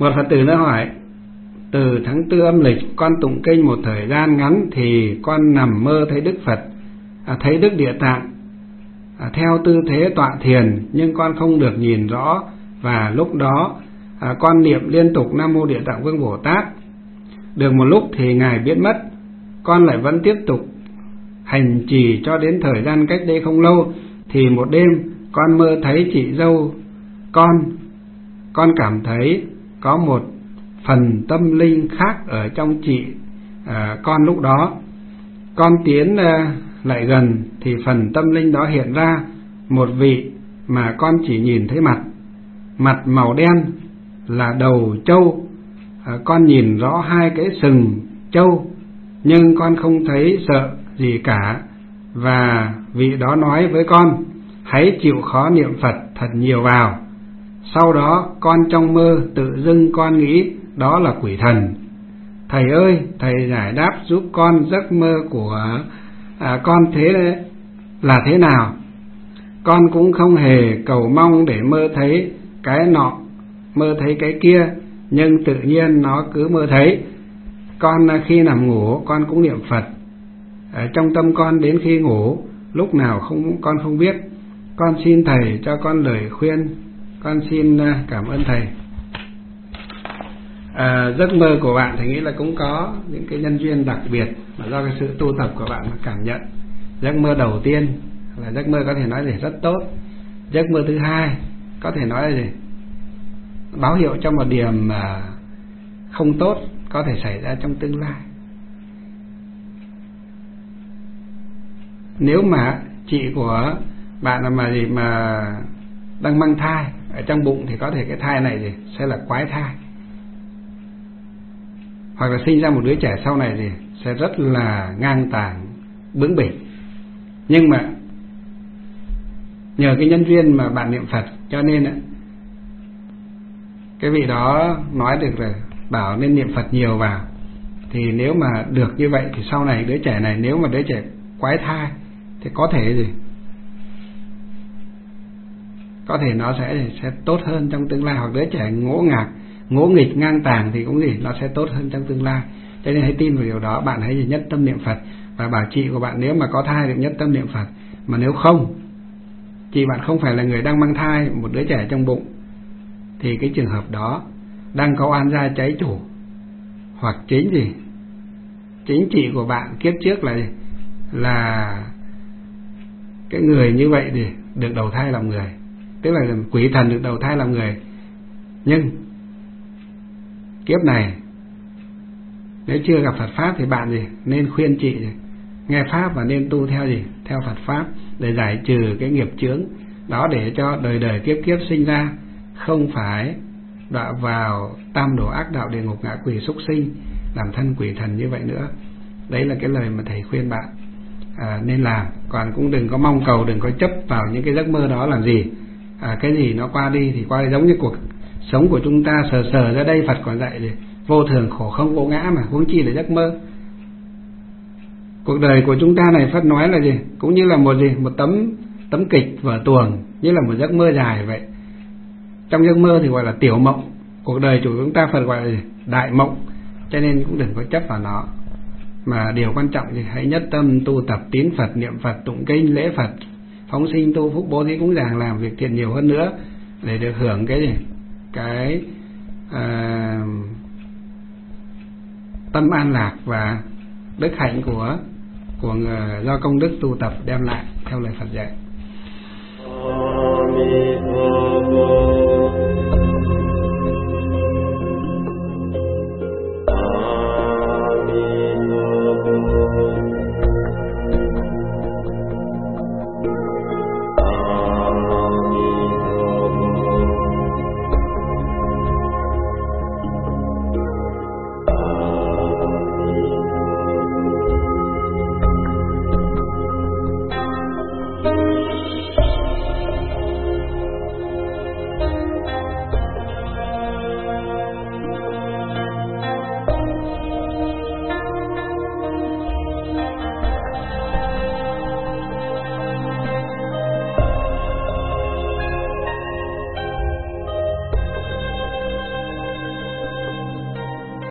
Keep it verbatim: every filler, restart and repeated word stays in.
Một Phật tử nữa hỏi: từ tháng tư âm lịch con tụng kinh một thời gian ngắn thì con nằm mơ thấy Đức Phật, à, thấy Đức Địa Tạng à, theo tư thế tọa thiền, nhưng con không được nhìn rõ, và lúc đó à, con niệm liên tục Nam Mô Địa Tạng Vương Bồ Tát. Được một lúc thì Ngài biến mất, con lại vẫn tiếp tục hành trì cho đến thời gian cách đây không lâu, thì một đêm con mơ thấy chị dâu con, con cảm thấy có một phần tâm linh khác ở trong chị à, con. Lúc đó con tiến à, lại gần thì phần tâm linh đó hiện ra một vị mà con chỉ nhìn thấy mặt, mặt màu đen là đầu trâu, à, con nhìn rõ hai cái sừng trâu nhưng con không thấy sợ gì cả. Và vị đó nói với con: hãy chịu khó niệm Phật thật nhiều vào. Sau đó con trong mơ tự dưng con nghĩ đó là quỷ thần. Thầy ơi, thầy giải đáp giúp con giấc mơ của à, con thế là thế nào? Con cũng không hề cầu mong để mơ thấy cái nọ, mơ thấy cái kia, nhưng tự nhiên nó cứ mơ thấy. Con khi nằm ngủ con cũng niệm Phật ở trong tâm con đến khi ngủ, lúc nào không con không biết. Con xin thầy cho con lời khuyên. Con xin cảm ơn thầy. À, giấc mơ của bạn thì nghĩ là cũng có những cái nhân duyên đặc biệt mà do cái sự tu tập của bạn mà cảm nhận. Giấc mơ đầu tiên là giấc mơ có thể nói là rất tốt. Giấc mơ thứ hai có thể nói là gì? Báo hiệu cho một điểm mà không tốt có thể xảy ra trong tương lai. Nếu mà chị của bạn là mà gì mà đang mang thai ở trong bụng thì có thể cái thai này gì sẽ là quái thai, hoặc là sinh ra một đứa trẻ sau này thì sẽ rất là ngang tàng, bướng bỉnh. Nhưng mà nhờ cái nhân duyên mà bạn niệm Phật cho nên á, cái vị đó nói được là bảo nên niệm Phật nhiều vào. Thì nếu mà được như vậy thì sau này đứa trẻ này, nếu mà đứa trẻ quái thai thì có thể gì có thể nó sẽ sẽ tốt hơn trong tương lai, hoặc đứa trẻ ngỗ ngạc, ngỗ nghịch, ngang tàng thì cũng gì nó sẽ tốt hơn trong tương lai. Cho nên hãy tin vào điều đó, bạn hãy nhất tâm niệm Phật. Và bảo chị của bạn nếu mà có thai thì nhất tâm niệm Phật. Mà nếu không, chị bạn không phải là người đang mang thai một đứa trẻ trong bụng, thì cái trường hợp đó đang có oan gia cháy chủ, hoặc chính gì chính chị của bạn kiếp trước là là cái người như vậy thì được đầu thai làm người, tức là quỷ thần được đầu thai làm người. Nhưng kiếp này nếu chưa gặp Phật pháp thì bạn gì nên khuyên chị gì, nghe pháp và nên tu theo gì theo Phật pháp để giải trừ cái nghiệp chướng đó, để cho đời đời kiếp kiếp sinh ra không phải đọa vào tam đồ ác đạo, địa ngục, ngạ quỷ, súc sinh, làm thân quỷ thần như vậy nữa. Đấy là cái lời mà thầy khuyên bạn à, nên làm. Còn cũng đừng có mong cầu, đừng có chấp vào những cái giấc mơ đó làm gì. à, Cái gì nó qua đi thì qua đi, giống như cuộc sống của chúng ta sờ sờ ra đây Phật còn dạy gì vô thường khổ không vô ngã, mà huống chi là giấc mơ. Cuộc đời của chúng ta này Phật nói là gì cũng như là một gì một tấm tấm kịch vở tuồng, như là một giấc mơ dài vậy. Trong giấc mơ thì gọi là tiểu mộng, cuộc đời của chúng ta Phật gọi là gì? Đại mộng. Cho nên cũng đừng có chấp vào nó, mà điều quan trọng thì hãy nhất tâm tu tập tín Phật, niệm Phật, tụng kinh, lễ Phật, phóng sinh, tu phúc, bố thí cúng dường, làm việc thiện nhiều hơn nữa để được hưởng cái gì cái à, tâm an lạc và đức hạnh của của người, do công đức tu tập đem lại theo lời Phật dạy.